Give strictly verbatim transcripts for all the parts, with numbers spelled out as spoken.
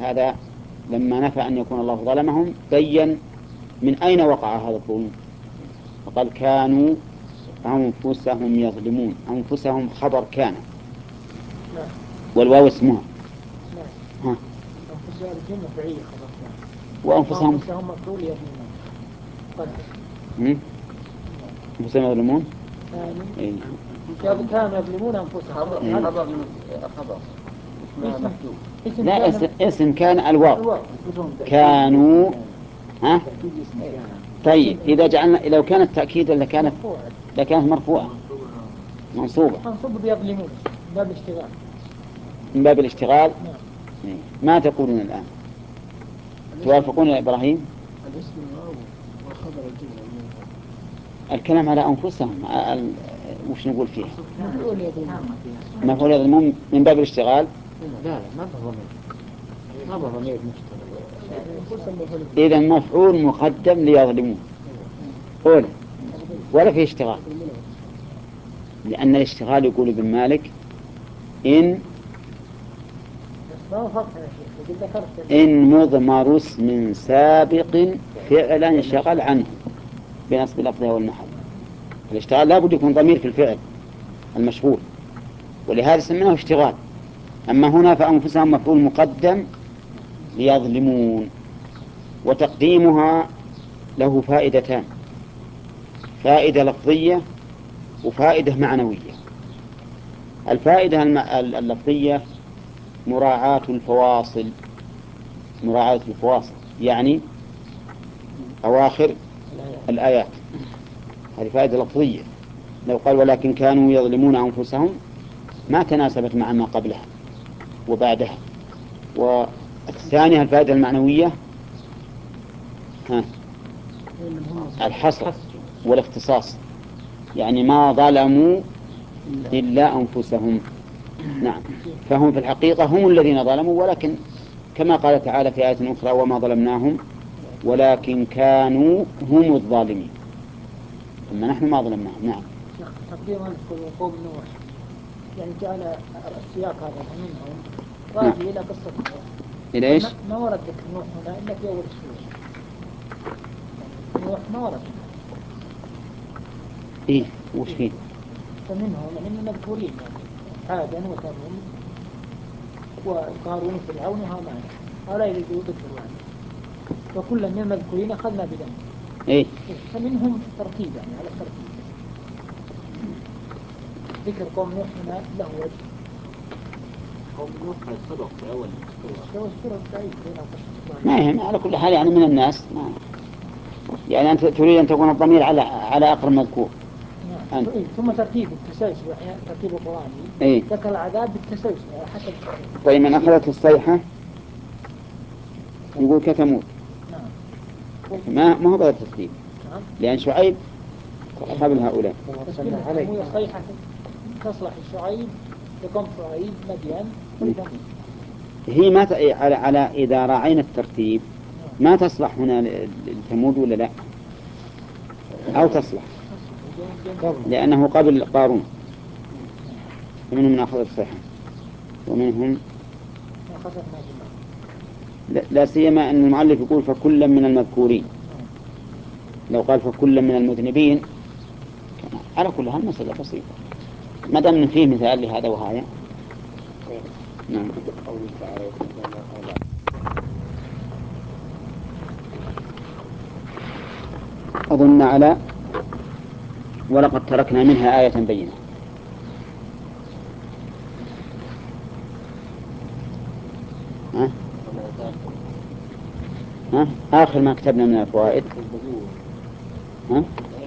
هذا لما نفى أن يكون الله ظلمهم بين من أين وقع هذا الظلم، فقال كانوا أنفسهم يظلمون. أنفسهم خبر كان، والواو اسمها. ها. أنفسهم جملة فعيلة خبر كان، وأنفسهم أنفسهم مفعول يظلمون. أنفسهم يظلمون. كانوا يظلمون أنفسهم. خبر خبر لا اسم, اسم كان الواو كانوا. ها؟ طيب إذا جعلنا لو كانت تأكيد لكانت لكانت مرفوعة منصوبة منصوبة بيظلمون باب الاشتغال، من باب الاشتغال. ما تقولون الآن؟ توافقون يا إبراهيم؟ الاسم الواو وخبر الجملة. الكلام على أنفسهم وش نقول فيها؟ مفعول يظلمون من باب الاشتغال. لا لا ما بضمير، ما بضمير مشتغل. إذا مفعول مقدم ليظلمون قول ولا في اشتغال، لأن الاشتغال يقول ابن مالك إن إن مضمر اسم سابق فعلا شغل عنه بنصب لفظه والمحل. الاشتغال لا بد يكون ضمير في الفعل المشغول، ولهذا سميناه اشتغال. أما هنا فأنفسهم مفعول مقدم ليظلمون، وتقديمها له فائدتان: فائدة لفظية وفائدة معنوية. الفائدة اللفظية مراعاة الفواصل، مراعاة الفواصل يعني أواخر الآيات، هذه فائدة لفظية. لو قال ولكن كانوا يظلمون أنفسهم ما تناسبت مع ما قبلها وبعدها. والثانية الفائدة المعنوية ها الحصر والاختصاص، يعني ما ظلموا إلا أنفسهم. نعم، فهم في الحقيقة هم الذين ظلموا، ولكن كما قال تعالى في آية أخرى وما ظلمناهم ولكن كانوا هم الظالمين، أما نحن ما ظلمناهم. نعم. تقديم أذكر وقوم نوح يعني جعل السياق هذا منهم راجع إلى قصة نوح. إلى إيش؟ ما ورد ذكر نوح هنا إلا في أول السورة. نوح ما ورد. إيه وش فيه؟ فمنهم يعني من المذكورين يعني عادا وثمود وقارون وفرعون وهامان، هؤلاء اللي ذكروا يعني، وكل من المذكورين أخذنا بذنب. إيه. فمنهم ترتيب يعني على الترتيب. ذكر قوم نوح هنا له وجه. قوم نوح سبق في أول السورة. ما يهم على كل حال يعني من الناس ما. يعني أنت تريد أن تكون الضمير على على أقرب مذكور. نعم. ثم ترتيب التسلسل يعني ترتيب القرآني. إيه؟ ذكر العذاب بالتسلسل حسب. طيب من أخذت الصيحة يقول كثمود. نعم. ما ما هو بهذا الترتيب. نعم. لأن شعيب قبل هؤلاء. هي الصيحة تصلح شعيب لقوم شعيب مدين وثمود. هي ما ت... على على إذا راعينا الترتيب ما تصلح هنا لثمود ولا لا؟ أو تصلح لأنه قبل قارون. ومنهم من أخذ الصيحة ومنهم لا, لا سيما أن المؤلف يقول فكلا من المذكورين. لو قال فكلا من المذنبين على كل هالمسألة بسيطة ما دام فيه مثال لهذا وهذا. نعم. أظن على ولقد تركنا منها آية بينة. ها؟ ها؟ آخر ما كتبنا من الفوائد. ها؟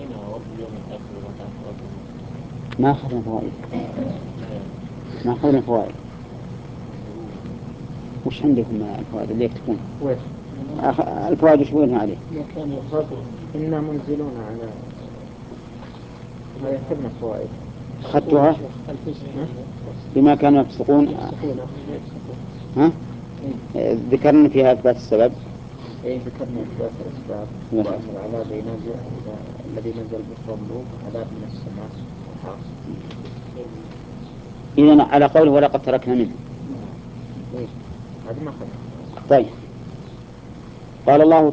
ما أخذنا فوائد. ما أخذنا فوائد. وش عندكم الفوائد اللي يكتبون؟ أخ... الفوائد وش يقولون عليه؟ إنا منزلون على هذا كتبنا فوائد. أخذتها بما كانوا يفسقون. ها؟ ذكرنا فيها إثبات السبب. إيه ذكرنا إثبات الأسباب وأن العذاب ينزل الذي نزل بقوم لوط عذاب من السماء. إذن على قوله ولقد تركنا منه. إيه هذا ما خذ. طيب. قال الله